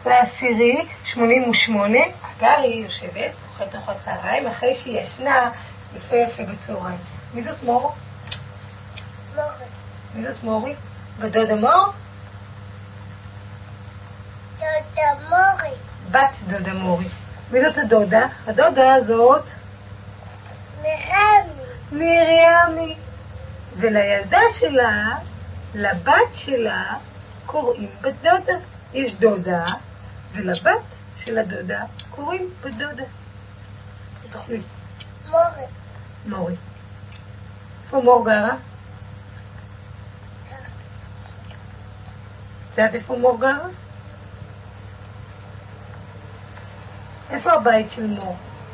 ב10/88, הגרי יושבת, אוכלת ארוחת צהריים, אחרי שהיא ישנה יפה יפה בצהריים. מי זאת מור? מורי. מי זאת מורי? ודודה מור? דודה מורי. בת דודה מורי. מי זאת הדודה? הדודה הזאת? מרמי. מרימי. ולילדה שלה, לבת שלה, קוראים בת דודה. יש דודה, ולבת של הדודה קוראים בת דודה. תוכלי. מורי. מורי. איפה מור גרה? את יודעת איפה מור גרה? איפה הבית של מור?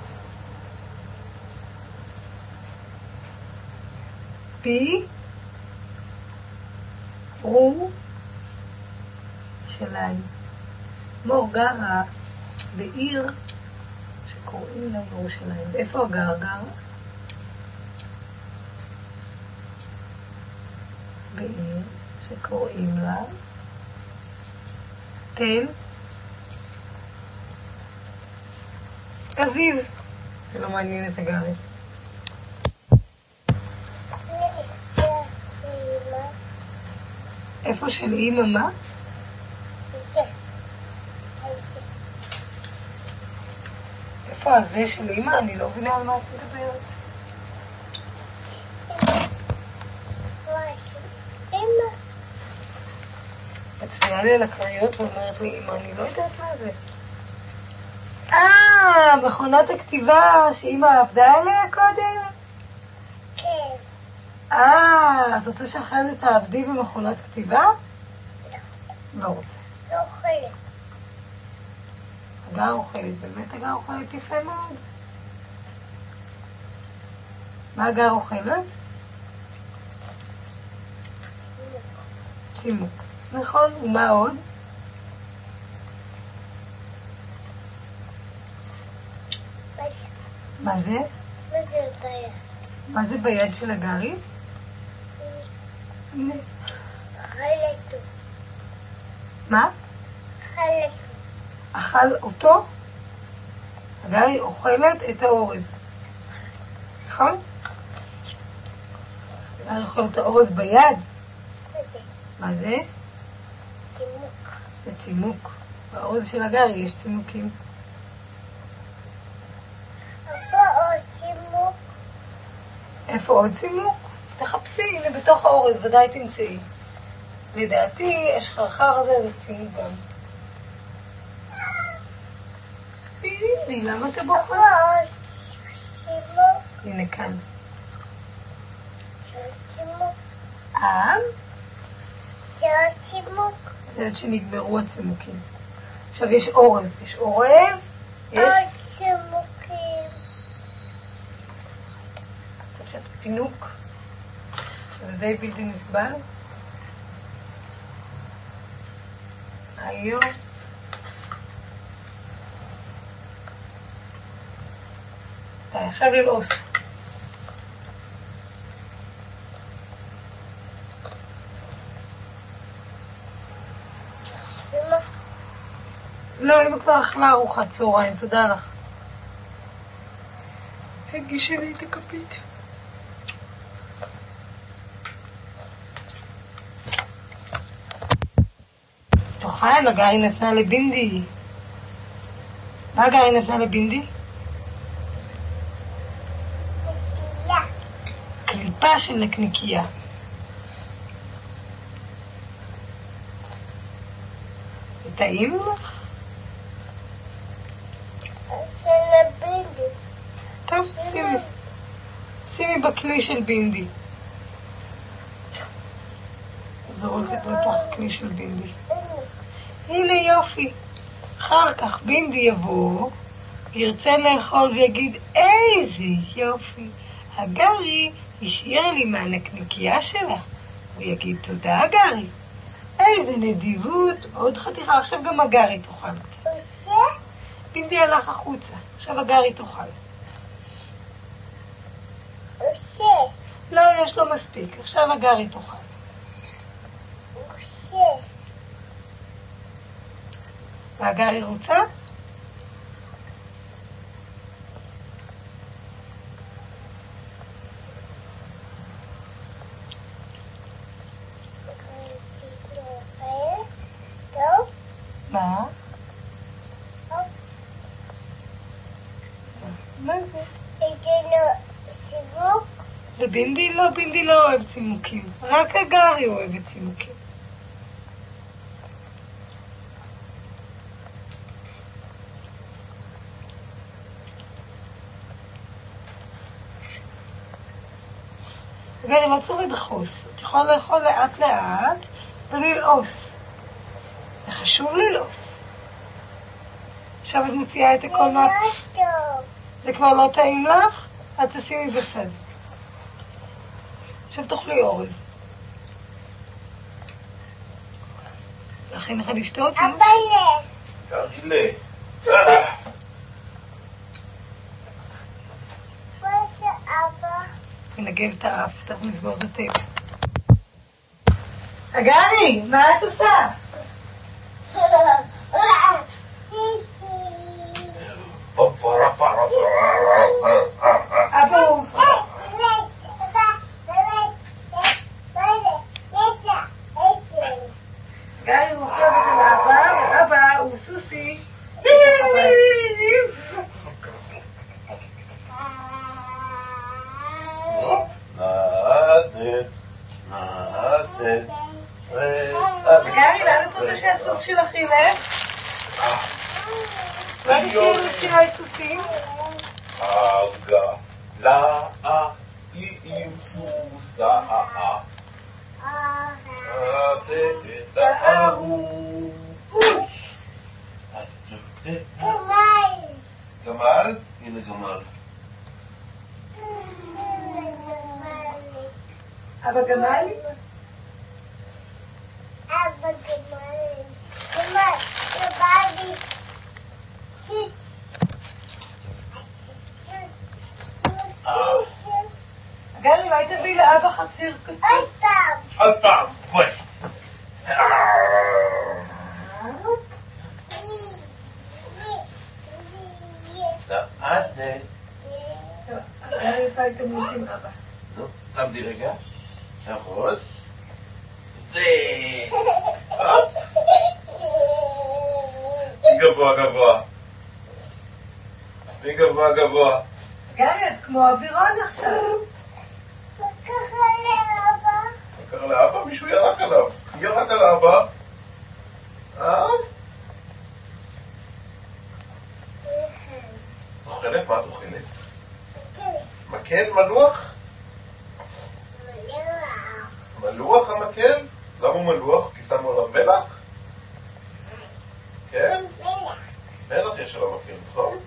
פי רו שלנו. מור גרה בעיר שקוראים לה ירושלים. איפה הגר גר? בעיר שקוראים לה תל אביב. זה לא מעניין את הגרי. איפה של אימא מה? איפה הזה של אימא? אני לא מבינה על מה את מדברת. את צביעה לי על הקריות ואומרת לי, אמא, אני לא יודעת מה זה. מכונת הכתיבה שאמא עבדה עליה קודם? כן. את רוצה שאחרי זה תעבדי במכונת כתיבה? לא רוצה. לא אוכלת. הגר אוכלת, באמת הגר אוכלת יפה מאוד. מה הגר אוכלת? צימוק. נכון, ומה עוד? מה זה? מה זה ביד? מה זה ביד של הגרי? הנה. אכלת. מה? אכלת. אכל אותו? הגרי אוכלת את האורז. נכון? הגרי אוכל את האורז ביד? מה זה? צימוק. זה צימוק. באורז של הגרי יש צימוקים. איפה עוד צימוק? איפה עוד צימוק? תחפשי, הנה בתוך האורז, ודאי תמצאי. לדעתי, השחרחר הזה זה צימוק גם. הנה, למה אתה בוחר? איפה עוד צימוק? הנה כאן. צימוק. זה עוד צימוק. זה עד שנגמרו הצימוקים. עכשיו יש אורז. יש אורז? יש? עוד צימוקים. קצת פינוק. זה די בלתי נסבל. היום. עכשיו ללעוס. לא, אמא כבר אכלה ארוחת צהריים, תודה לך. הגישי לי את הכפית. תאכל, הגרי נתנה לבינדי. מה הגרי נתנה לבינדי? נקייה. קליפה של נקניקייה. זה טעים לך? של הבינדי. טוב, שימי בכלי של בינדי. זורקת לתוך כלי של בינדי. הנה יופי. אחר כך בינדי יבוא, ירצה לאכול ויגיד, איזה יופי. הגרי השאיר לי מהנקניקייה שלה. הוא יגיד, תודה הגרי. איזה נדיבות. עוד חתיכה, עכשיו גם הגרי תאכל קצת. עושה? בינדי הלך החוצה, עכשיו הגרי תאכל. עושה. לא, יש לו מספיק, עכשיו הגרי תאכל. עושה. והגרי רוצה? טוב? מה? מה זה? הגענו סיבוק? ובינדי לא, בינדי לא אוהב צימוקים. רק הגרי אוהב צימוקים. הגרי, לא צריך לדחוס. את יכולה לאכול לאט לאט וללעוס. זה חשוב ללעוס. עכשיו את מוציאה את הכל מה... טוב. זה כבר לא טעים לך? את תשימי בצד. עכשיו תאכלי אורז. להכין לך לשתות? אבא תרגילה. מה זה אבא? ננגב את האף, תכף נסגור את הטייפ. הגרי, מה את עושה? אבו, גרי רוכבת על אבא, ואבא הוא סוסי. גרי, לאן את רוצה שהסוס שלך ילך? מה נשאיר לשירי סוסים? עגלה עם סוסה גמל? הנה גמל. אבא גמל? אבא גמל. גמל. גמל. גרי, אולי תביא לאבא חציר קטן. עוד פעם. עוד פעם. בואי. גרי עושה התאמנות עם אבא. נו, תעמדי רגע. נכון. זה. גבוה גבוה. מי גבוה גבוה? גרי, את כמו אווירון עכשיו. מה קרה לאבא? מה קרה לאבא? מישהו ירק עליו. ירק על אבא. אוכלת? מה את אוכלת? מקל מלוח? מלוח המקל? למה הוא מלוח? כי שמו עליו מלח? כן? מלח יש עליו מקל, נכון?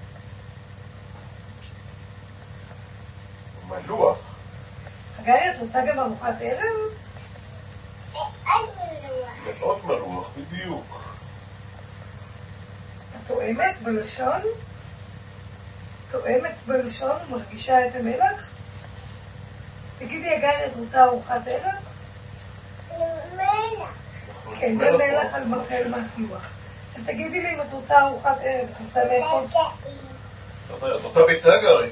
הוא מלוח. גרי, את רוצה גם ארוחת ערב? מאוד מלוח, בדיוק. את תואמת בלשון? תואמת בלשון ומרגישה את המלח? תגידי, גרי, את רוצה ארוחת ערב? מלח. כן, במלח על מקל מלוח. עכשיו תגידי לי אם את רוצה ארוחת ערב, את רוצה לאכול? את רוצה ביצה, גרי?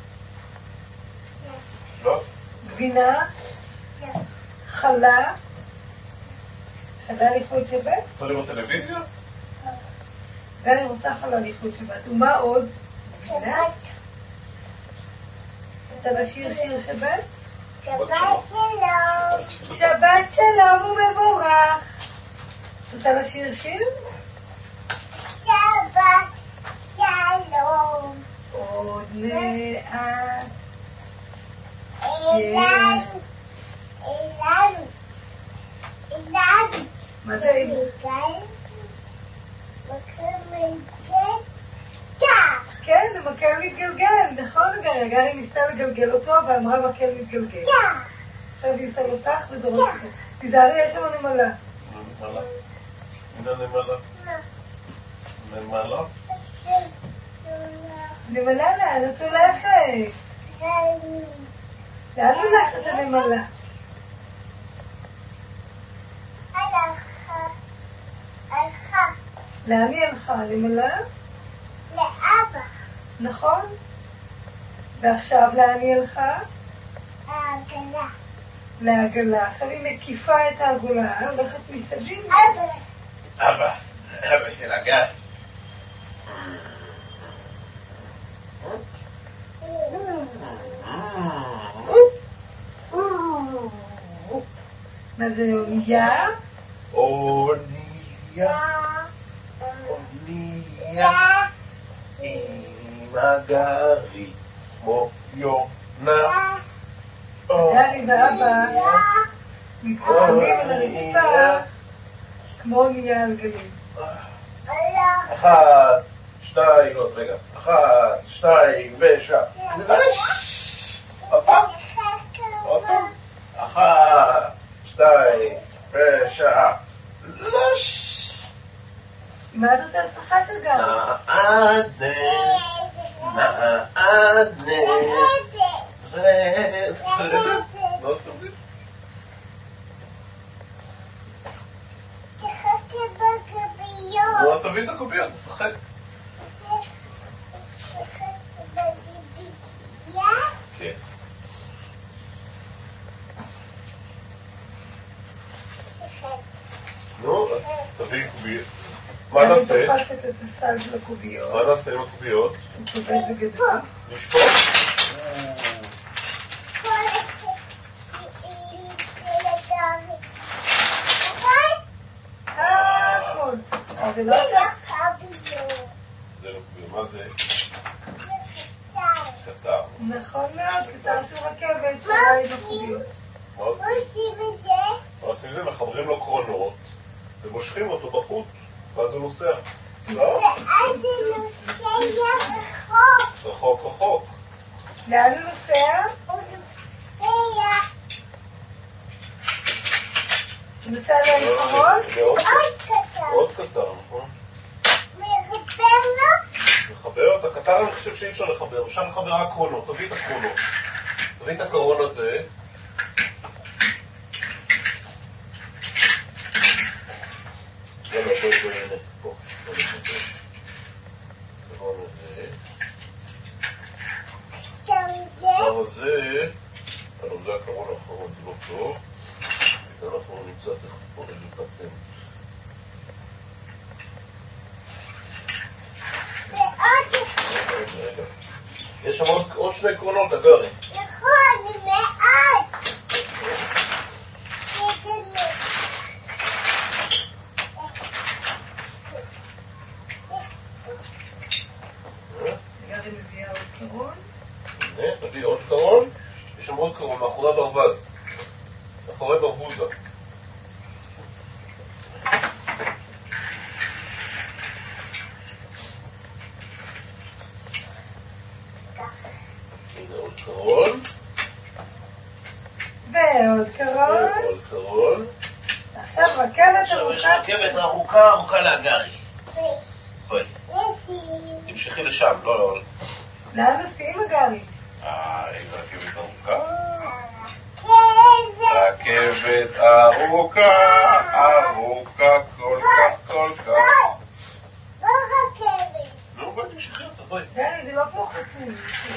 לא? גבינה? חלה? חלה לכבוד שבת? רוצה לראות טלוויזיה? גרי רוצה חלה לכבוד שבת. ומה עוד? גבינה? רוצה לשיר שיר שבת? שבת שלום. שבת שלום ומבורך. רוצה לשיר שיר? שבת שלום. עוד לאט. אילן. מה זה אילן? כן, המקל מתגלגל, נכון גרי, גרי ניסתה לגלגל אותו ואמרה מקל מתגלגל. עכשיו היא עושה אותך וזורקת אותו. תיזהרי, יש שם נמלה. נמלה. הנה נמלה. נמלה. נמלה לאן את הולכת? לאן הולכת הנמלה? לאן היא הלכה? למעלה? לאבא. נכון? ועכשיו לאן היא הלכה? העגלה. לעגלה. עכשיו היא מקיפה את העגלה, הולכת מסביב. אבא. אבא של הגל. מה זה אונייה? אונייה, אונייה, עם הגרי, כמו יונה. גרי ואבא מתקרבים על הרצפה כמו אונייה על גלים. 1, 2, עוד רגע. 1, 2, ושם. עוד פעם. עוד פעם. 1, 2, ושם. מה אתה רוצה לשחק אגב? נענה, נענה. לא סוגרים? תחכה בגביות. לא תביא את הקוביות, תשחק. תחכה בגבייה. כן. נו, תביא קוביות. מה נעשה? אני דופקת את הסל של הקוביות. מה נעשה עם הקוביות? הוא קובע את זה גדול. נשפוט. כל השאילים של הגרי. נכון? הכל. אבל לא זה צריך. הקוביות. זה לא קוביות, מה זה? זה קצר. קטר. נכון מאוד, קטר של רכבת שלה עם הקוביות. מה עושים? מה עושים את זה? מה עושים זה? מחברים לו קרונות ומושכים אותו בחוט ואז הוא נוסע. לא? ואז זה נוסע רחוק. רחוק רחוק. לאן הוא נוסע? הוא נוסע הוא נוסע לאחרון? מאוד עוד קטר. עוד קטר, נכון? מחבר לו? לחבר את הקטר אני חושב שאי אפשר לחבר, אפשר לחבר רק קרונות, תביא את הקרונות. תביא את הקרון הזה. לא, לא, בואי, הנה, פה. בואי נחבר. הקרון הזה. גם זה? הקרון הזה. אבל זה הקרון האחרון, זה לא טוב. אנחנו נמצא תכף פה איזה פטנט. רגע. יש שם עוד שני קרונות, הגרי. נכון, מאוד. גרי מביאה עוד קרון. הנה, תביא עוד קרון. יש שם עוד קרון, מאחורי ברווז. מאחורי ברבוזה. הנה עוד קרון. ועוד קרון. ועוד קרון. עכשיו רכבת עכשיו יש ארוכה. רכבת ארוכה להגרי. בואי, תמשכי לשם, לא. לאן נוסעים הגרי? איזה רכבת ארוכה. רכבת ארוכה כל כך. לא רכבת. נו, בואי תמשכי אותה, בואי. גרי, זה לא פה חתום.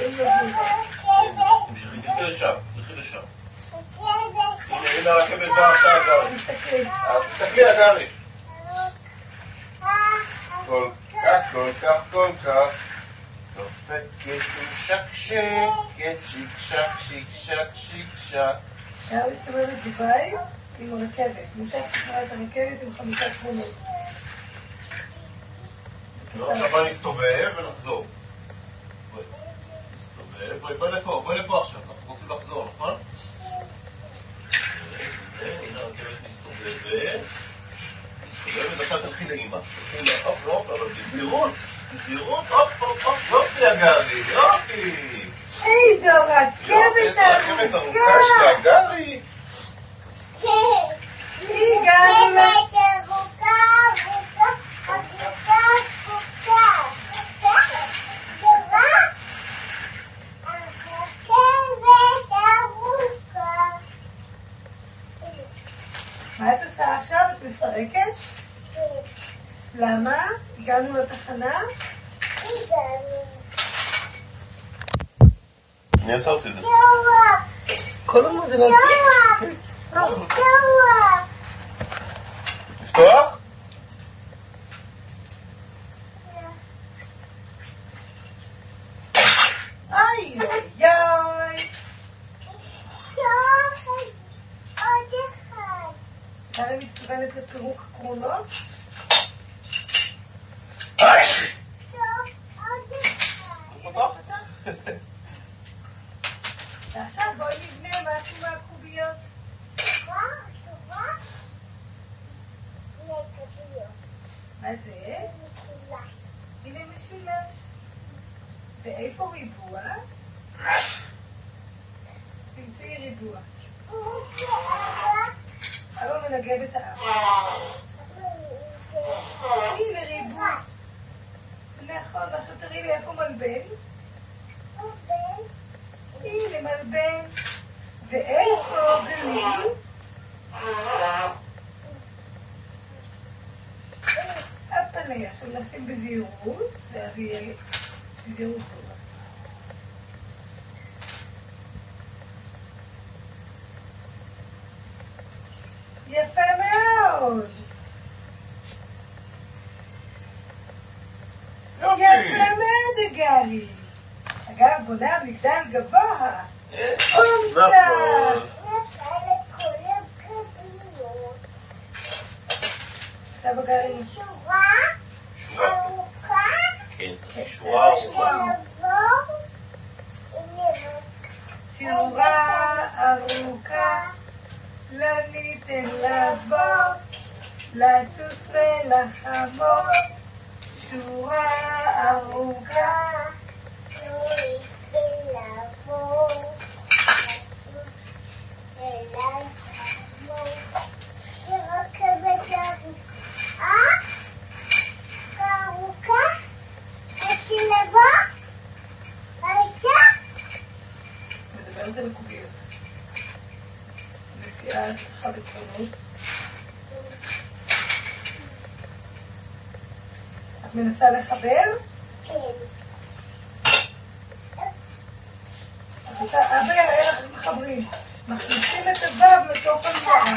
תמשכי לשם, תלכי לשם. רכבת. הנה הרכבת באה עכשיו, גרי. תסתכלי. תסתכלי, הגרי. כל כך. דופקת ומשקשקת, שיק שק. היה מסתובבת בבית עם הרכבת. מושך תקרא את הרכבת עם 5 קרונות. עכשיו נסתובב ונחזור. בואי לפה עכשיו, אנחנו רוצים לחזור, נכון? הנה הרכבת מסתובבת, עכשיו תלכי לאמא. הופ, אבל בזהירות, יופי הגרי, יופי. איזו רכבת ארוכה של הגרי. הגענו מה את עושה עכשיו? את מפרקת? למה? מה? הגענו לתחנה? אני עצרתי את זה. כל הזמן זה לא... לפתוח? איי, איי, איי. הרי מתכוונת לפירוק קרונות? ועכשיו בואי נבנה משהו מהקוביות. מה זה? הנה משולש. ואיפה ריבוע? תמצאי ריבוע. אבא מנגב את האף. הנה ריבוע. נכון, עכשיו תראי לי איפה מלבן. הנה מלבן. ואיפה גליל? הפני, עכשיו נשים בזהירות, ואז יהיה לי בזהירות טובה. יפה מאוד. יופי. יפה מאוד, גלי. אגב, בונה מגדל גבוה. נכון. עכשיו הגלי. שורה. כן, שורה ארוכה. שורה ארוכה, לא ניתן לעבור, לסוס ולחמור. שורה ארוכה, לא ניתן לעבור, מדברת על הקוביות. נסיעה אחד בקרונות. את מנסה לחבר? כן. אבא יראה לך מחברים. מכניסים את הוו לתוך הנבואה.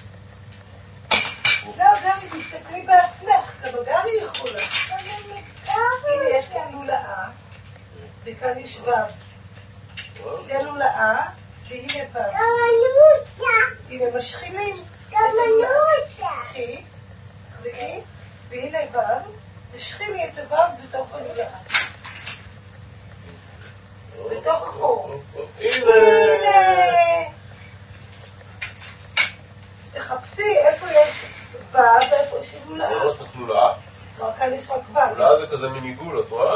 לא, גם תסתכלי בעצמך, אבל גם היא יכולה. הנה, יש כאן לולאה, וכאן יש וו. זה לולאה, והנה וו. הנה משחילים. תחזיקי, והנה וו, תשחילי את הוו בתוך הלולאה. בתוך חור. הנה! תחפשי איפה יש וו ואיפה יש לולאה. לא צריך לולאה. כבר כאן יש רק וו. לולאה זה כזה מין עיגול, את רואה?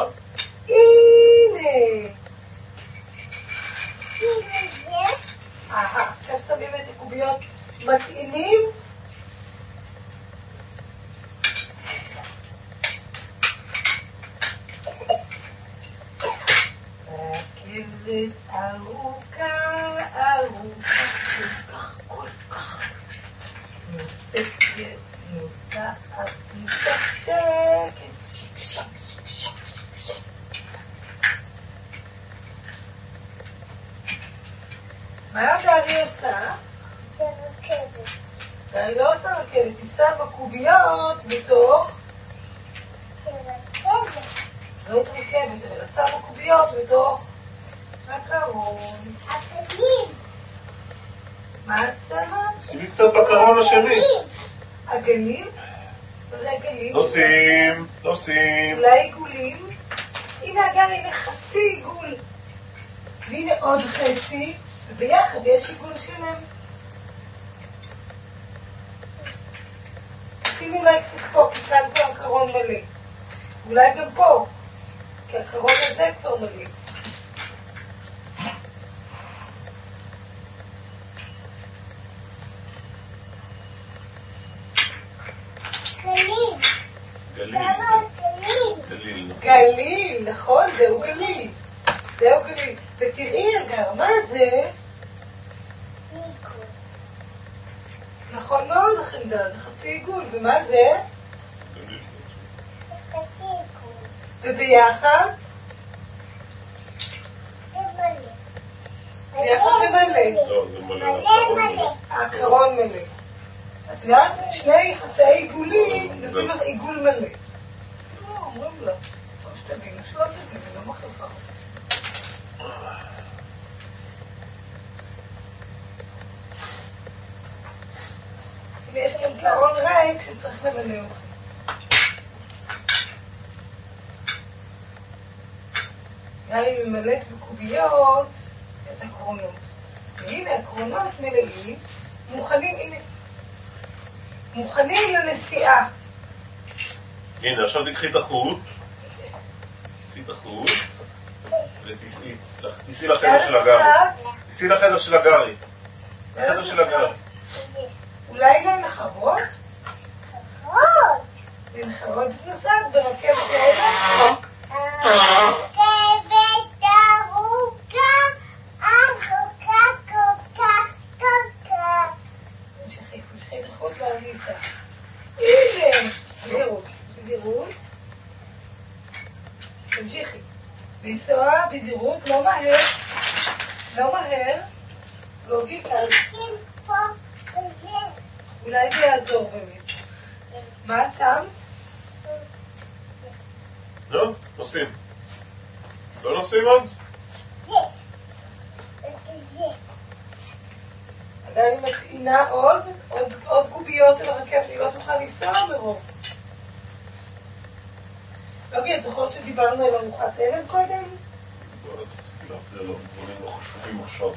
הנה! עכשיו שמים את הקוביות מתאימים. רכבת ארוכה, ארוכה, כל כך נוסקת, נוסעת, מתקשקת, שיק, שיק, שיק, שיק, שיק. מה גלי עושה? זה רכבת. גלי לא עושה רכבת, היא שמה קוביות בתוך... זה רכבת. זאת רכבת, אבל את שמה קוביות בתוך הקרון. עגלים. מה את שמה? שימי קצת בקרון השני. עגלים? מה זה עגלים? נוסעים, נוסעים. אולי עיגולים? הנה הגל, הנה חצי עיגול. והנה עוד חצי, וביחד יש עיגול שלם. שימי אולי קצת פה, כי כאן פה הקרון מלא. אולי גם פה, כי הקרון הזה כבר מלא. גלים. גליל. כמה גלים. גליל. גליל, נכון? זהו גליל. זהו גליל. ותראי אגר, מה זה? עיגול. נכון מאוד החמדה, זה חצי עיגול. ומה זה? גליל. וביחד? ביחד זה מלא. לא, זה מלא. הקרון מלא. את יודעת, שני חצאי עיגולים, נותנים לך עיגול מלא. לא, אומרים לה. או שתבינו, שלא תבינו, לא מחליפה אותה. ויש גם קרון ריק שצריך למלא אותו. גם היא ממלאת בקוביות את הקרונות. והנה הקרונות מלאים, מוכנים, הנה, מוכנים לנסיעה. הנה, עכשיו תקחי את החוט. תקחי את החוט. ותיסעי לחדר של הגרי. תיסעי לחדר של הגרי. לחדר של הגרי. אולי לנחרות? לנחרות את נוסעת ברכבת העולה? תמשיכי לחוט והגיסה. הנה! בזירות. תמשיכי. לנסוע בזירות, לא מהר. לא מהר. גוגי כאן. אולי זה יעזור באמת. מה את שמת? לא, נוסעים. לא נוסעים עוד? אגב, אני מטעינה עוד קוביות על הרכבת, היא לא תוכל לנסוע מרוב. אוקיי, את זוכרת שדיברנו על ארוחת ערב קודם? לא, רציתי להפריע לו, דברים לא חשובים עכשיו.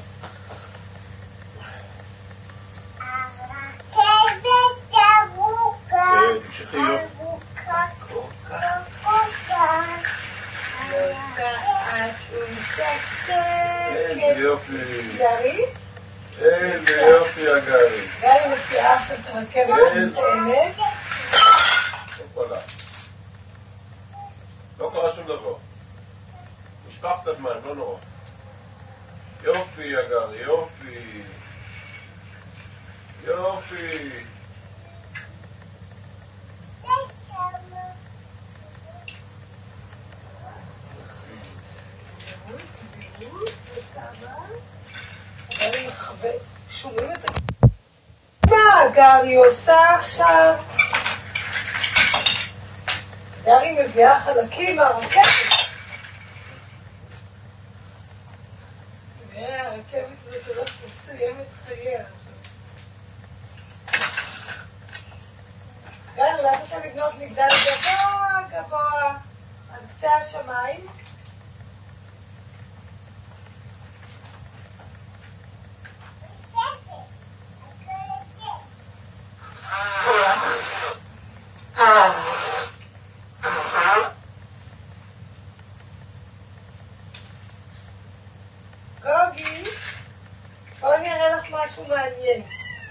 תמשיכי יופי. איזה יופי. גרי? איזה יופי הגרי. גרי מסיעה עכשיו את הרכבת המטענת. הופלה. לא קרה שום דבר. נשפך קצת מים, לא נורא. יופי הגרי, יופי. יופי. שומעים את מה גרי עושה עכשיו? גרי מביאה חלקים מהרכבת. הרכבת הזאת הולכת לסיים את חייה. גרי, אולי את רוצה לבנות מגדל גבוה על קצה השמיים? גוגי, בואי נראה לך משהו מעניין.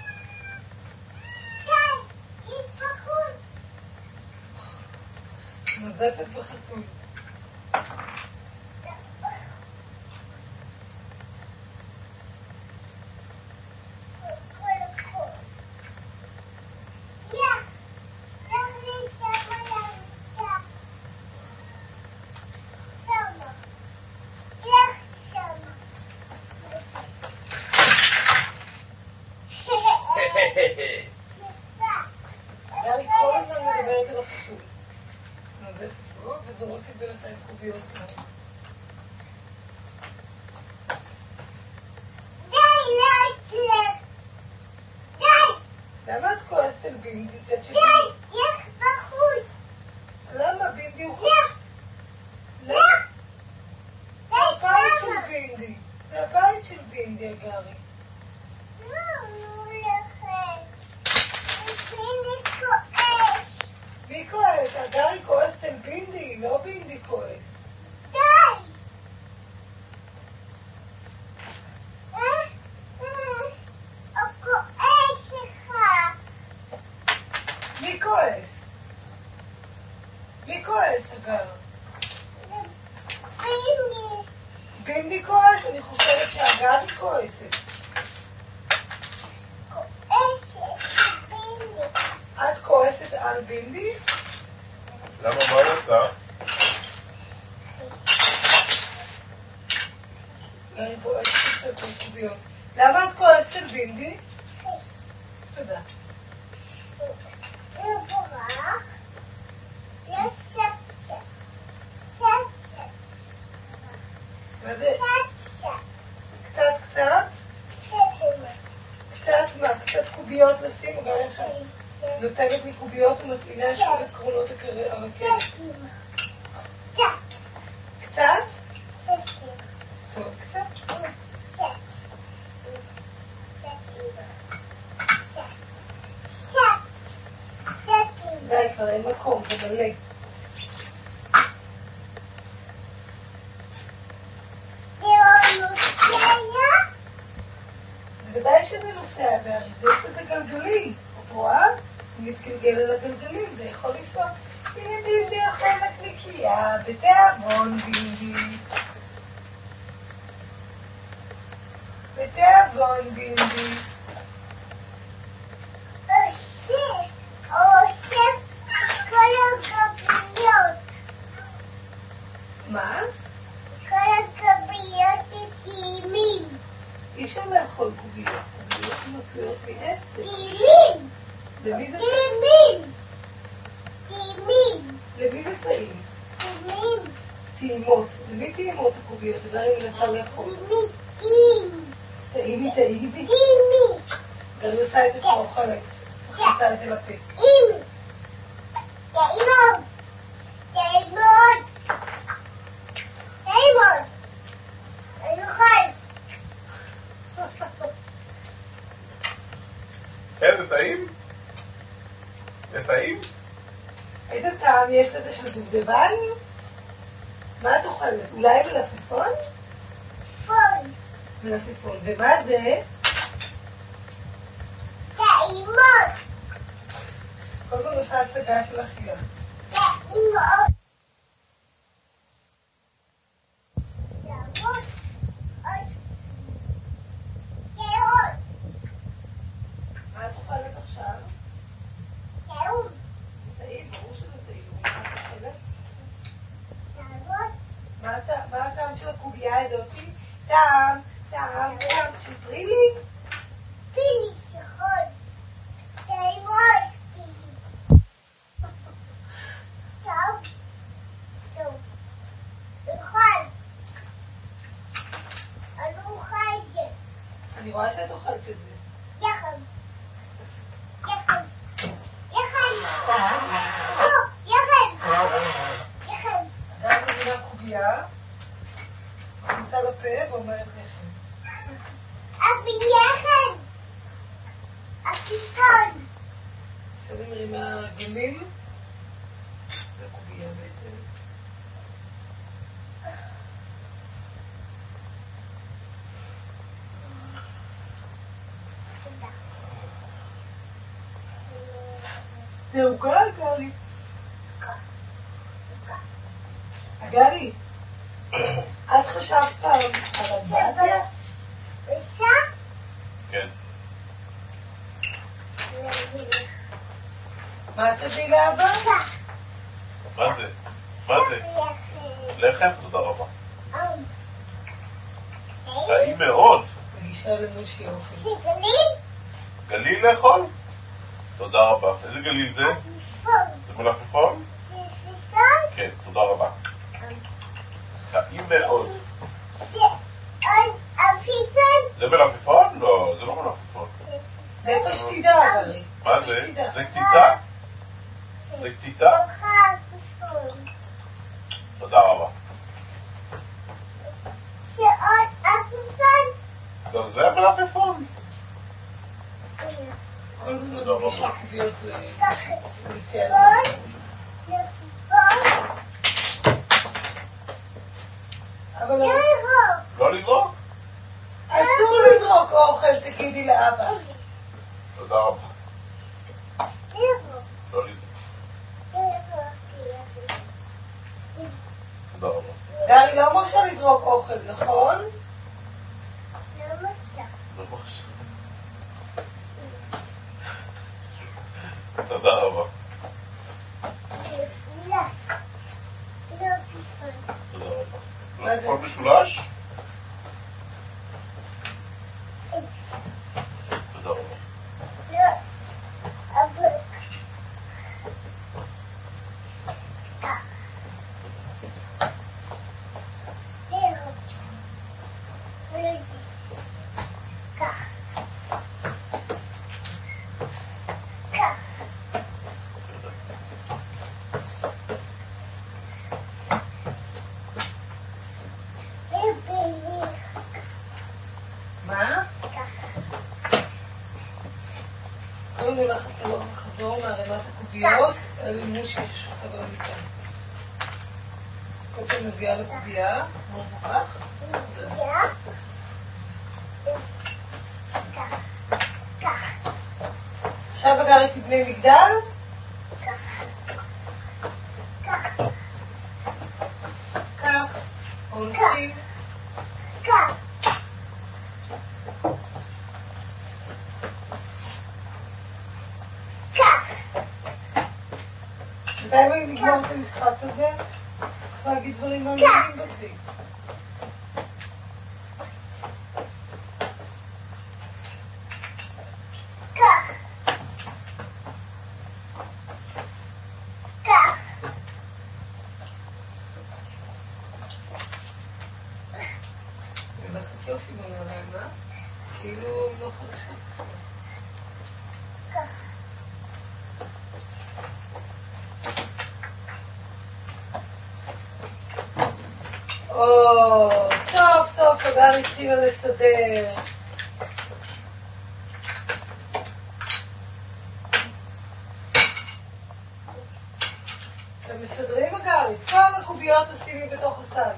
נוזפת בחתול. גלי כל הזמן מדברת על החתול. נוזפת בו וזורקת בינתיים קוביות כמו. למה את כועסת על בינדי? יש בחוץ. למה בינדי הוא חתול? זה הבית של בינדי. זה הבית של בינדי, הגרי. מי כועס? הגרי כועסת על בינדי, לא בינדי כועס. מי כועס? מי כועס, הגר? בינדי כועס? אני חושבת שהגרי כועסת. את כועסת על בינדי? למה? מה הוא עושה? קוביות. למה את כועסת על בינדי? תודה. קצת קוביות לשים, גם עכשיו נותנת לי קוביות ומטעינה שוב את קרונות הרכבת. קצת? טוב, קצת. די, כבר אין מקום, זה מלא. בוודאי שזה נוסע באריזה, יש לזה גלגלים. את רואה? זה מתגלגל על הגלגלים, זה יכול לנסוע. הנה בינדי אוכלת נקייה, בתיאבון בינדי. בתיאבון בינדי. מה? כל הקוביות טעימים. אי אפשר לאכול קוביות, קוביות עשויות מעץ. טעימים. למי זה טעימים. טעימים. למי זה טעים? טעימים. טעימות. למי טעימות הקוביות? תדעי אם נסה לאכול. טעימים. טעימי. טעימים. גרי עושה את זה אוכלת. מכניסה את זה לפה. טעימים. טעימות. טעימות. טעימות. אני אוכל. כן, זה טעים? זה טעים? איזה טעם יש לזה של דובדבן? מה את אוכלת? אולי מלפפון? פון. מלפפון. ומה זה? טעימות. קודם כל עושה הצגה של אכילה. טעימות. מה את אוכלת עכשיו? טעום. טעים, ברור שזה טעים. מה את אוכלת? טעימות. מה הטעם של הקובייה הזאתי? טעם של פרילי? פילי שחור. טעימות. פילי. טוב. טוב. אוכל. אני אוכל את זה. אני רואה שאת אוכלת את זה. יחד. יחד. יחד. טעם? לא, יחד. יחד. גם מבינה קובייה, מכניסה לפה ואומרת לחם. אבי יחד. עפיפון. עכשיו היא מרימה גלים. זה קובייה בעצם. זהו גל, גלי. גלי, את חשבת פעם על הזאתיה? ושם? כן. מה תביא לאבא? מה זה? מה זה? לחם? תודה רבה. טעים מאוד. פגישה למושי אוכל. סיגלים? גליל לאכול? תודה רבה. איזה גליל זה? עפיפון. זה מלפפון? עפיפון? כן, תודה רבה. טעים מאוד. עפיפון? זה מלפפון? לא, זה לא מלפפון. זה תשתידה, גלי. מה זה? זה קציצה? זה קציצה? עפיפון. תודה רבה. שעוד עפיפון? גם זה מלפפון? כל הזמן תודה רבה. מגישה קוביות ליציאה. עפיפון? אבל לא... לא לזרוק? אסור לזרוק אוכל, תגידי לאבא. תודה רבה. לא לזרוק. תודה רבה. גלי לא מרשה לזרוק אוכל, נכון? לא מרשה. תודה רבה. תודה רבה. מלפפון משולש? קוטן מביאה לקובייה, כמו כך. עכשיו הגרי תבנה מגדל? כך. הולכים. מתי נגמור את המשחק הזה? צריך להגיד דברים מעניינים בזה. ולחץ יופי בנעליים, מה? כאילו לא חדשה. סוף סוף הגר התחילה לסדר. אתם מסדרים הגר? את כל הקוביות תשימי בתוך הסל.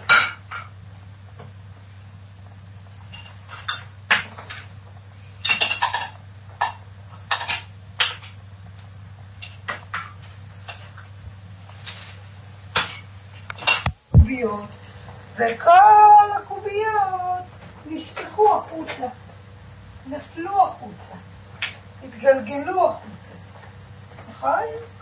קוביות. וכל הקוביות נשפכו החוצה, נפלו החוצה, התגלגלו החוצה, נכון?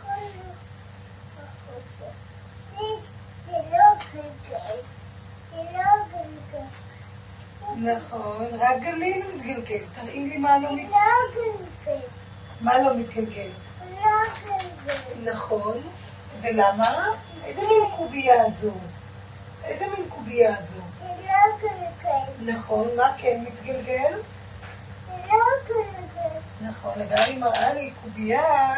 נכון, רק גליל מתגלגל. תראי לי מה לא מתגלגל. מה לא מתגלגל? נכון, ולמה? איזה מין קובייה זו? איזה מין קובייה זו? זה לא גלגל. נכון, מה כן מתגלגל? זה לא גלגל. נכון, הגרי מראה לי קובייה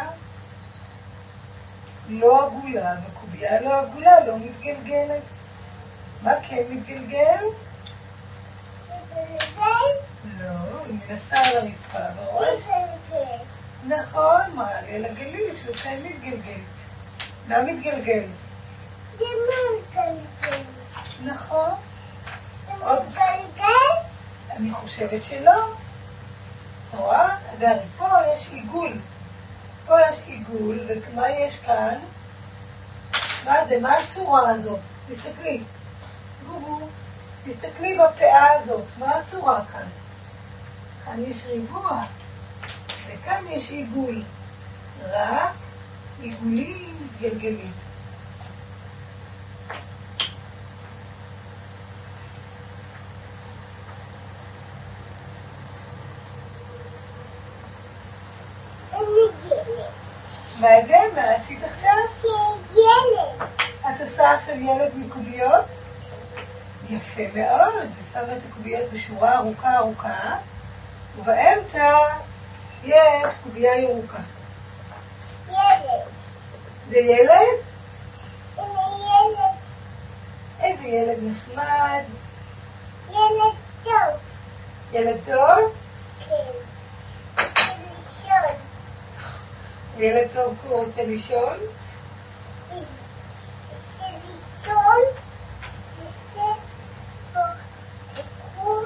לא עגולה, וקובייה לא עגולה לא מתגלגלת. מה כן מתגלגל? זה גלגל. לא, היא מנסה על הרצפה ורואה. זה גלגל. נכון, מראה לי על הגליל שהוא כן מתגלגל. מה מתגלגל? זה מתגלגל. נכון. זה מתגלגל? אני חושבת שלא. רואה? הגרי, פה יש עיגול. פה יש עיגול, ומה יש כאן? מה זה? מה הצורה הזאת? תסתכלי. גוגו. תסתכלי בפאה הזאת. מה הצורה כאן? כאן יש ריבוע. וכאן יש עיגול. רק עיגולים מתגלגלים. מה זה? מה עשית עכשיו? ילד. את עושה עכשיו ילד מקוביות? יפה מאוד. ושמה את הקוביות בשורה ארוכה ארוכה, ובאמצע יש קובייה ירוקה. ילד. זה ילד? הנה ילד. איזה ילד נחמד. ילד טוב. ילד טוב? כן. לישון. ילד טוב כי הוא רוצה לישון? לישון. וזה בקום.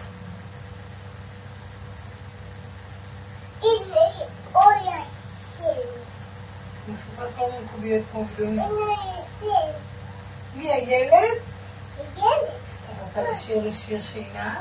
הנה אוי השם. מסופר כל מיני קוביות כמו גדולים. הנה השם. מי הילד? ילד. את רוצה לשיר לשיר שינה?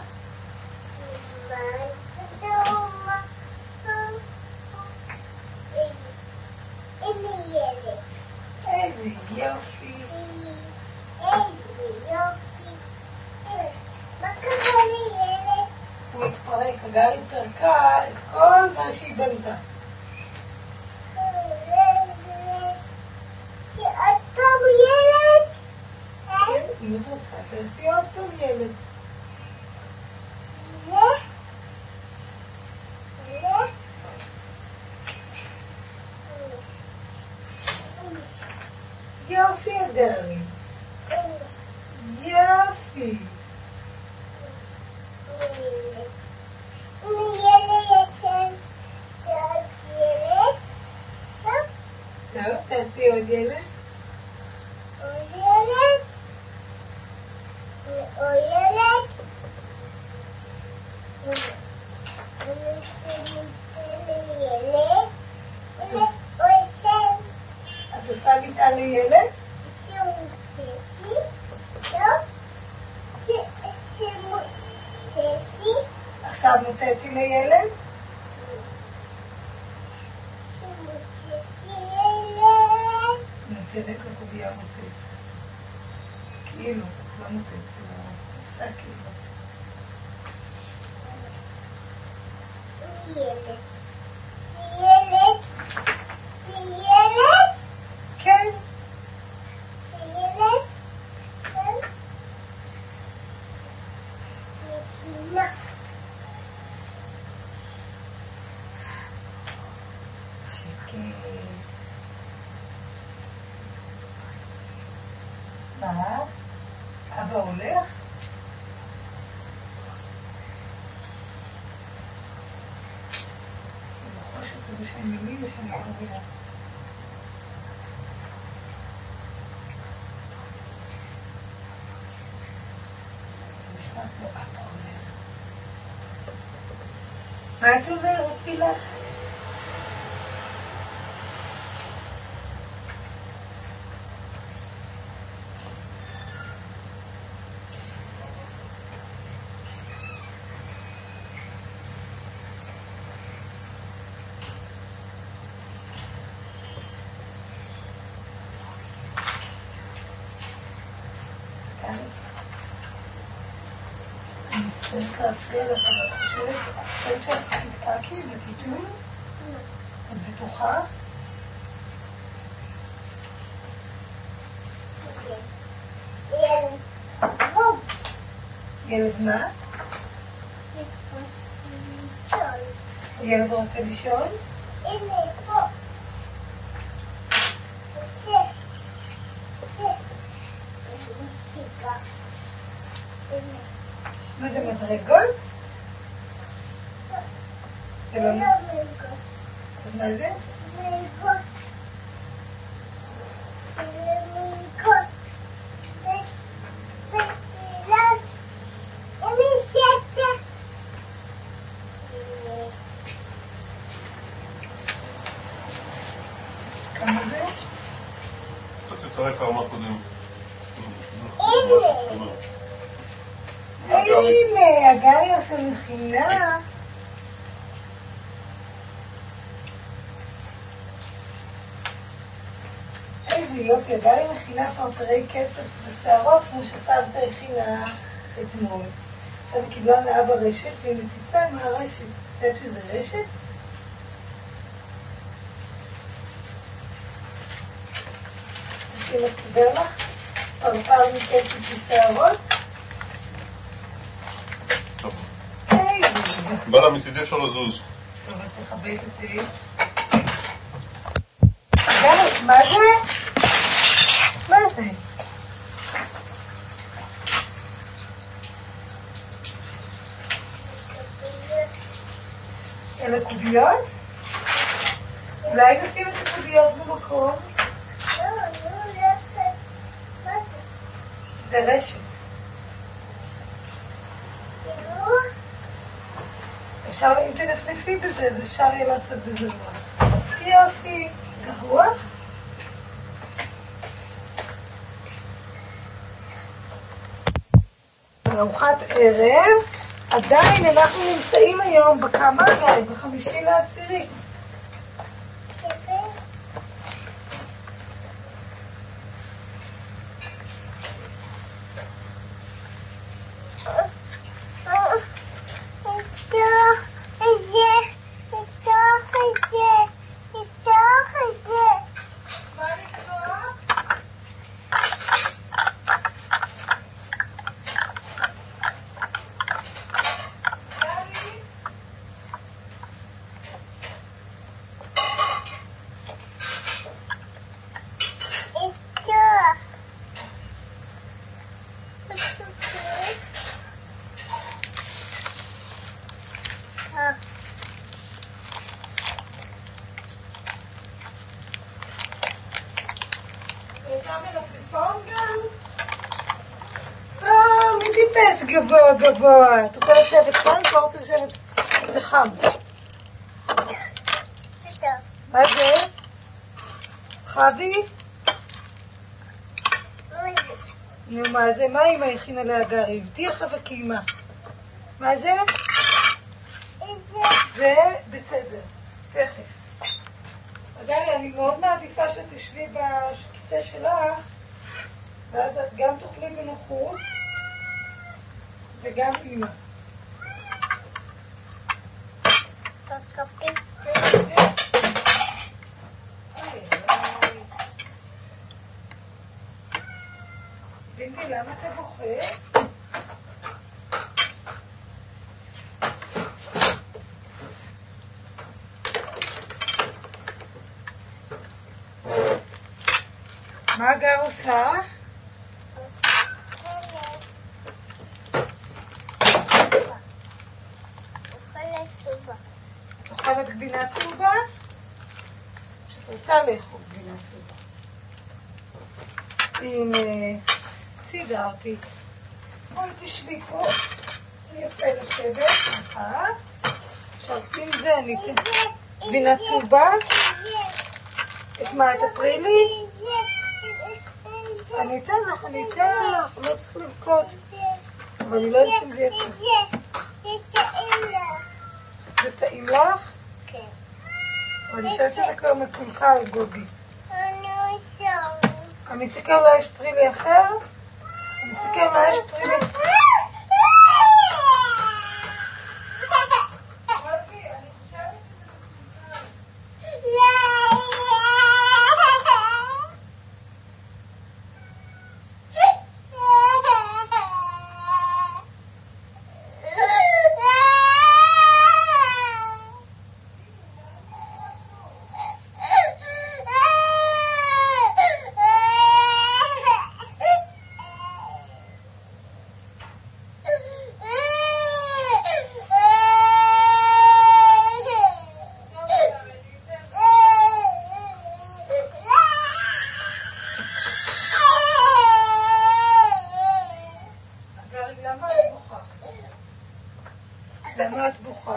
הנה ילד. איזה יופי. איזה יופי. מה קרה לילד? הוא התפרק, הגרי פרקה את כל מה שהיא בנתה. שעוד פעם ילד? אם את רוצה, תעשי עוד פעם ילד. הנה. הנה. יופי הגרי. הנה. יופי. הנה ילד ישן. שעוד ילד. טוב, תעשי עוד ילד. עוד ילד. או ילד. אני לילד. או שם. את עושה מיטה לילד? עכשיו מוצצי לילד? נותנת לקובייה מוצצי. כאילו, לא מוצצי, לא עושה כאילו. ילד. ילד. ילד. כן. ילד. כן. נשימה. שקט. מה? אבא הולך? בחושך איזה שהם מילים שאני לא מבינה. נשמעת לו אבא הולך. מה את אומרת, פילח? אני צריך להפריע לך, ואת חושבת שאת תתקעקי ותתנו? את בטוחה? ילד. בוב. ילד מה? ילד רוצה לישון? הנה, פה. זה. מה זה מדרגות? זה לא מה? אז מה זה? כמה זה? קצת יותר יקר מהקודם. הנה, הגרי עושה מכינה. איזה יופי, הגרי מכינה פרפרי כסף ושערות כמו שסבתא הכינה אתמול. עכשיו היא קיבלה מאבא רשת והיא מציצה עם הרשת. את חושבת שזה רשת? שהיא מצבר לך פרפר מכסף ושערות? בלה, מצידי אפשר לזוז. טוב, את תכבד אותי. גלי, מה זה? מה זה? אלה קוביות? אולי נשים את הקוביות במקום? זה רשת. אפשר, אם תנפנפי בזה, אז אפשר יהיה לעשות בזה רוח. יופי, רוח. ארוחת ערב, עדיין אנחנו נמצאים היום בכמה גיא? ב5/10. יצא מלפפון גם? מי גבוה גבוה. את רוצה לשבת כאן? את לא רוצה לשבת? זה חם. מה זה? חבי? נו, מה זה? מה אמא הכינה לאגרי? הבטיחה וקיימה. מה זה? זה בסדר. תכף. אגרי, אני מאוד מעדיפה שתשבי בכיסא שלך, ואז את גם תאכלי בנוחות, וגם אמא. בינדי, למה אתה בוכה? מה הגר עושה? את אוכלת גבינה צהובה? שאת רוצה לאכול גבינה צהובה. הנה, סידרתי. בואי תשבי פה. יפה לשבת. עכשיו עם זה אני אתן גבינה צהובה. את מה, את הפרילי? אני אתן לך, לא צריך לבכות. אבל אני לא יודעת אם זה יהיה טוב. זה טעים לך? כן. אני חושבת שזה כבר מקולקל, גוגי. אני אסתכל אולי יש פרילי אחר? אני אסתכל אולי יש פרילי... למה את בוכה?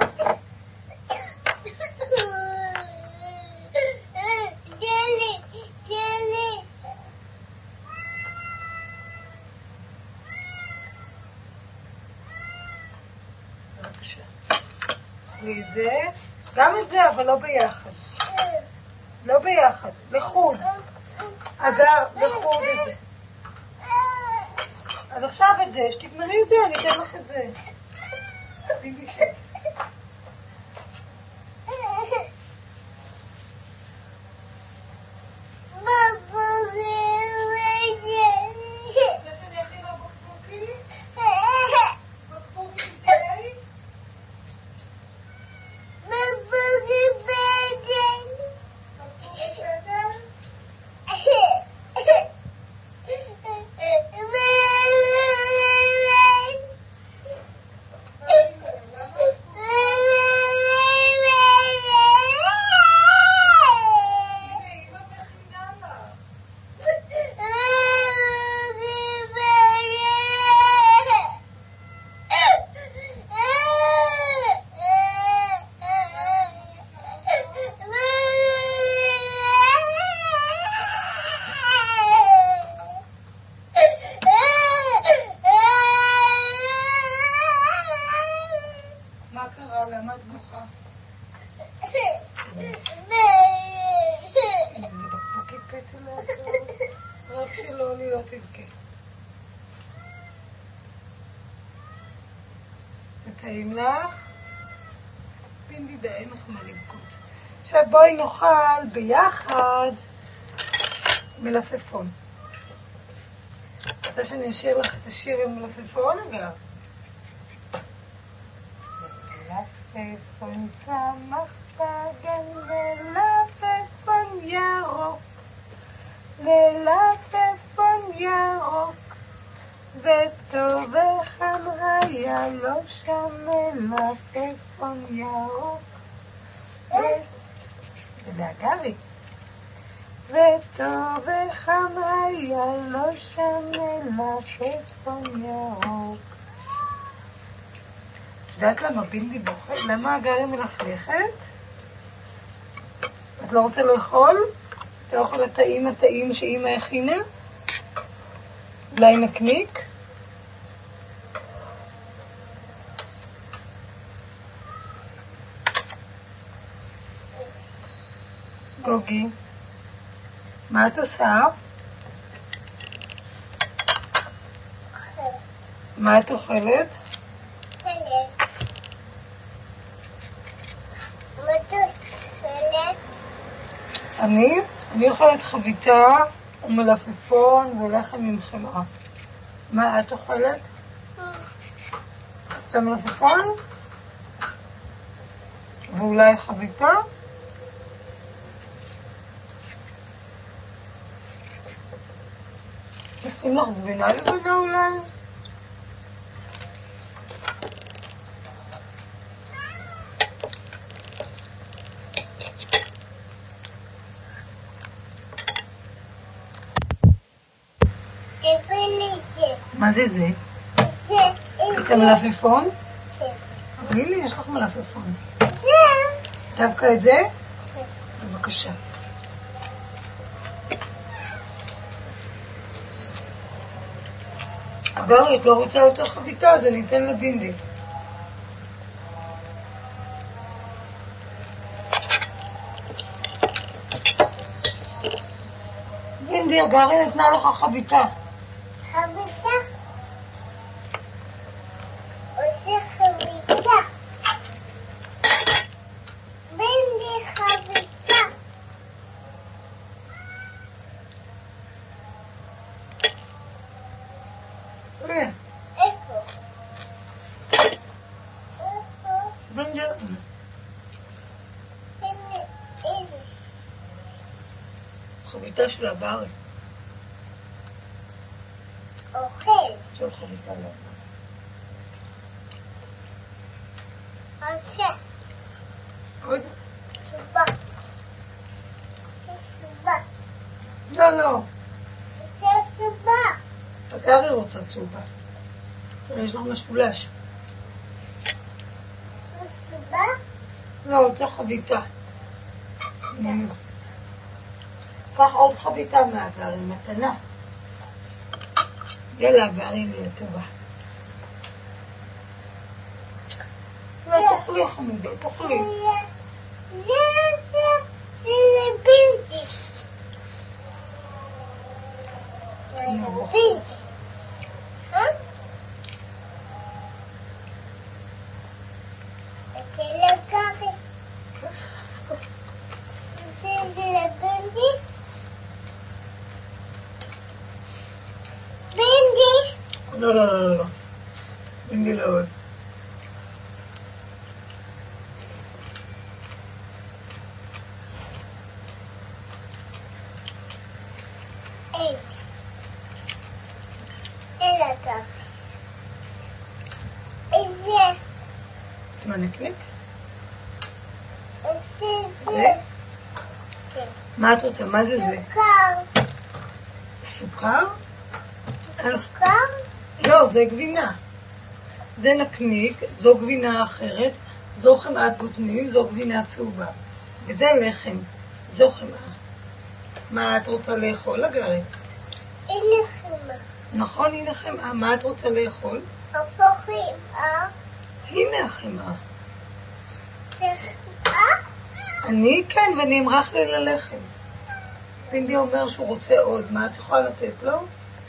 בבקשה. תאכלי את זה. גם את זה, אבל לא ביחד. לא ביחד. לחוד. אגר, לחוד את זה. אז עכשיו את זה, שתגמרי את זה, אני אתן לך את זה. תגידי ש... למה את בוכה? זה בקבוקית פטי לעשות, רק שלא אני לא תבכה. זה טעים לך? פינדי די, אין לך מה לבכות. עכשיו בואי נאכל ביחד מלפפון. רוצה שאני אשאיר לך את השיר עם מלפפון אגב? מלפפון צמח בגן ולפפון ירוק, ללפפון ירוק, וטוב וחם היה לו שם מלפפון ירוק. ולאגבי. וטוב וחם היה לו שם מלפפון ירוק. יודעת למה בינדי בוכה? למה הגרי מלכלכת? את לא רוצה לאכול? את האוכל הטעים שאמא הכינה? אולי נקניק? גוגי, מה את עושה? מה את אוכלת? אני אוכלת חביתה ומלפפון ולחם עם חמאה. מה את אוכלת? קצת מלפפון? ואולי חביתה? נשים לך גבינה לבנה אולי? מה זה זה? את המלפפון? תראי לי, יש לך מלפפון. דווקא את זה? בבקשה. אגב, את לא רוצה יותר חביתה, אז אני אתן לבינדי. בינדי, הגרי נתנה לך חביתה. חביתה? עושה חביתה. בינדי חביתה. איפה? בינדי. הנה. חביתה של הגרי. אוכל. של חביתה לא. עושה. עוד? צובה. צובה. לא. עושה צובה. הגרי רוצה צהובה. יש לך משולש. צובה? לא, רוצה חביתה. קח עוד חביתה מהגרי, מתנה. יאללה, הגרי לי הטובה. לא, תאכלי חמודה, תאכלי. זה לבינדי. זה לבינדי. זה לגרי. זה לבינדי. בינדי. לא. בינדי לא אוהב. אין לקח. איזה? מה נקניק? זה. כן. מה את רוצה? מה זה זה? סוכר. סוכר? סוכר? לא, זה גבינה. זה נקניק, זו גבינה אחרת, זו חמאת בוטנים, זו גבינה צהובה. וזה לחם, זו חמאה. מה את רוצה לאכול, הגרי? אין חמאה. נכון, הנה חמאה. מה את רוצה לאכול? הפוכים, הנה החמאה. זה חמאה? אני כן, ואני אמרח לי ללחם. בינדי אומר שהוא רוצה עוד. מה את יכולה לתת לו?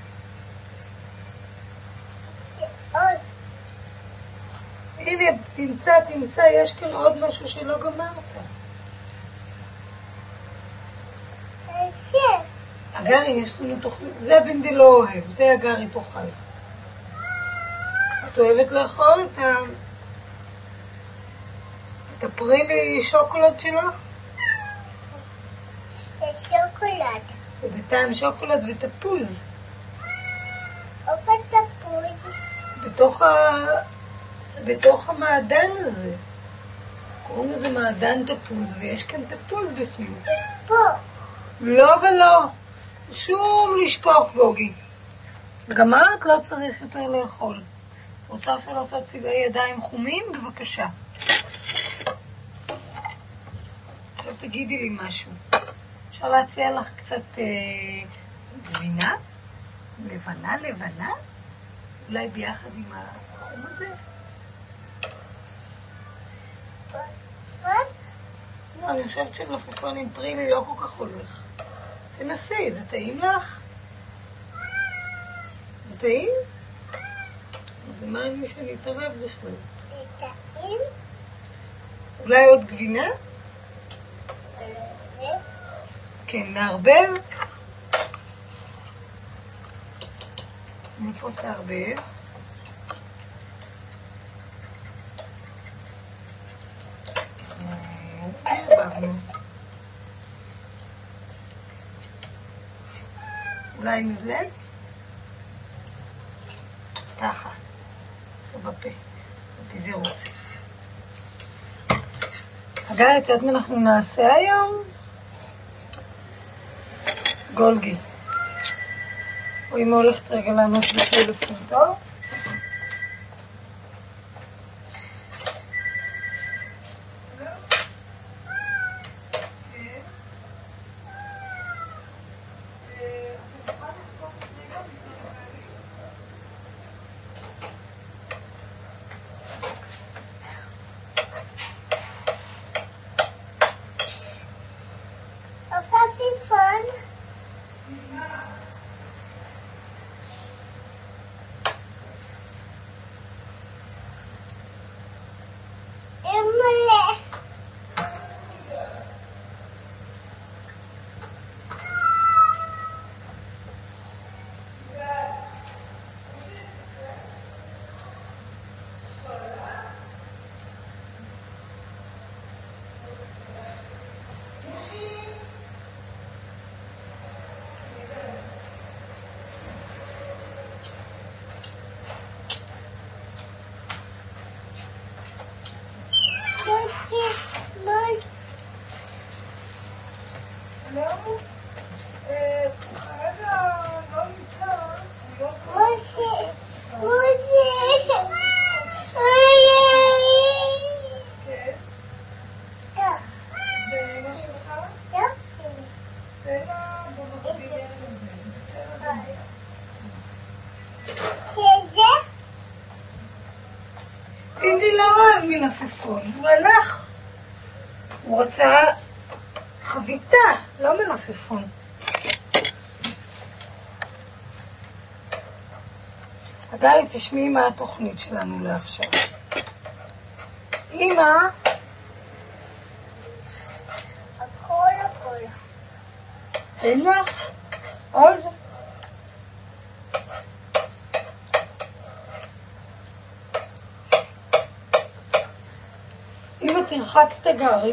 עוד. הנה, תמצא, יש כאן עוד משהו שלא גמרת. זה. הגרי, יש לנו תוכנית. זה בינדי לא אוהב, זה הגרי תאכל. את אוהבת לאכול את הפרילי שוקולד שלך? זה שוקולד. זה בטעם שוקולד ותפוז. אופה תפוז. בתוך המעדן הזה. קוראים לזה מעדן תפוז, ויש כאן תפוז בפנים. פה. לא ולא. שום לשפוך, גוגי. גם את לא צריך יותר לאכול. רוצה עכשיו לעשות צידי ידיים חומים? בבקשה. עכשיו תגידי לי משהו. אפשר להציע לך קצת גבינה? לבנה? אולי ביחד עם החום הזה? לא, אני חושבת שמלפפון עם פרילי לא כל כך הולך. תנסי, זה טעים לך? זה טעים? אז מה אני שאני אתערב בכלל? זה טעים? אולי עוד גבינה? כן, נערבב. מפה תערבב. אולי מזלג? ככה. עכשיו בפה. תזירו. אגב, את יודעת מה אנחנו נעשה היום? גולגי. או אמא הולכת רגע לענות בטלפון, טוב? אינדי לא אוהב מלפפון, הוא הלך. הוא רצה חביתה, לא מלפפון. עדיין תשמעי מה התוכנית שלנו לעכשיו. אמא, הכל. אין לך? עוד? אמא תרחץ את הגרי,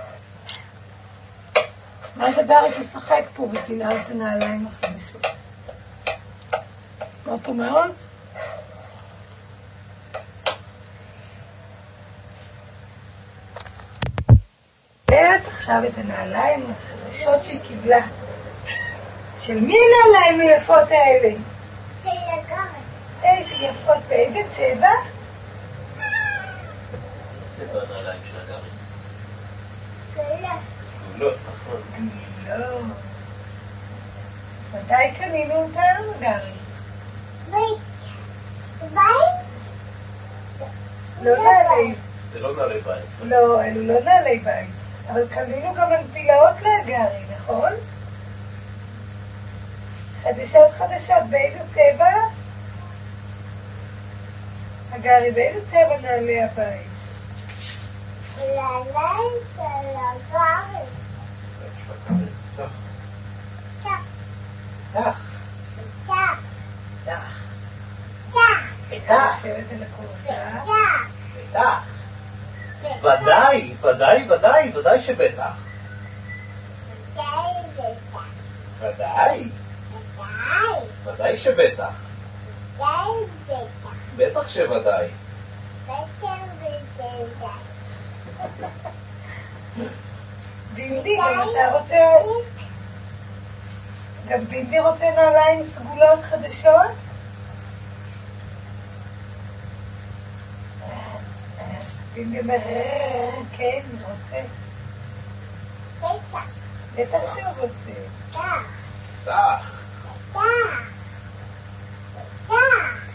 ואז הגרי תשחק פה ותנעל את הנעליים החדשות. מה את אומרת? את עכשיו את הנעליים החדשות שהיא קיבלה. של מי הנעליים היפות האלה? של הגרי. איזה יפות, באיזה צבע? צבע הנעליים של הגרי. סגולות. סגולות, נכון. לא. מתי קנינו אותם, גרי? בית. לא נעלי. זה לא נעלי בית. לא, אלו לא נעלי בית. אבל קנינו גם הנפילאות לגרי, נכון? חדשות, באיזה צבע? הגרי, באיזה צבע נעלי הבית? נעליים של הגרי. הייתה לשבת על הקורסה. ודאי שבטח. ודאי שבטח. בטח שוודאי. בינדי, גם אתה רוצה... גם בינדי רוצה נעליים סגולות חדשות? בינדי אומר, כן, רוצה. בטח. בטח שהוא רוצה. טח. טח. טח. טח.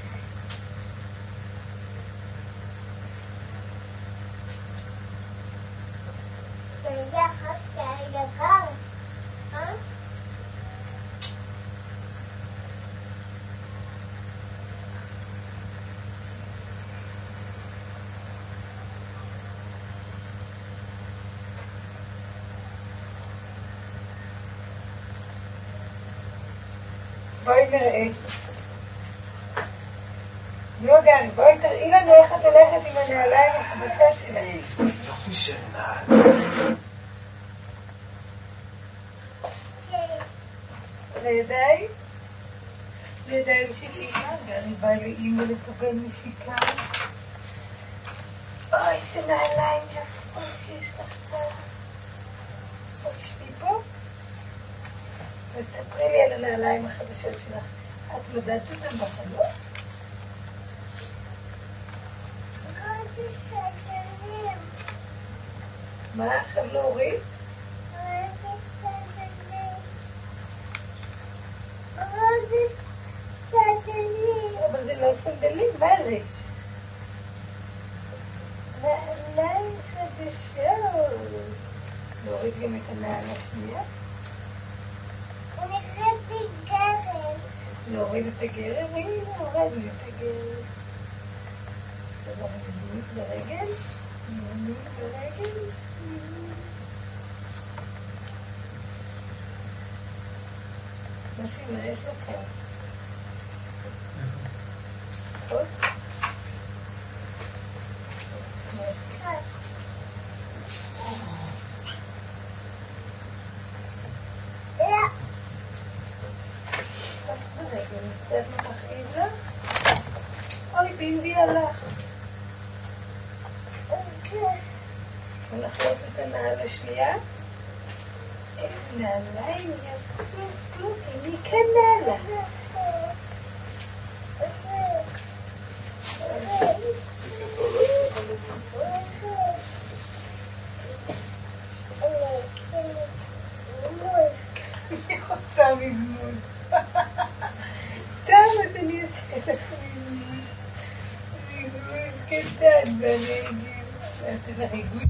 בואי נראה. לא גרי, בואי תראי לנו איך את הולכת עם הנעליים החדשות שלך. איזה יופי של נעליים. לידיים? לידיים של אימא, גרי באה לאימא לקבל נשיקה. אוי, איזה נעליים יפות יש לך פה. בואי שבי פה. ותספרי לי על הנעליים החדשות שלך. את מדעת אותם בחנות? מה עכשיו להוריד? אבל זה לא סנדלים, מה זה? נעליים חדשות. להוריד גם את הנעל השנייה? להוריד את הגרב? הנה, הורדנו את הגרב. זה לא מזמות ברגל? מזמות ברגל? משהו, מה יש לו כאן? חוץ? אוי, בינדי הלך. ונחלוץ את הנעל השנייה. איזה נעליים יפות, אני כאן נעלה. אני רוצה מזמוז. טוב, אז אני אצא לך מזמוז. מזמוז קטן בנגב. נעשה לך עיגול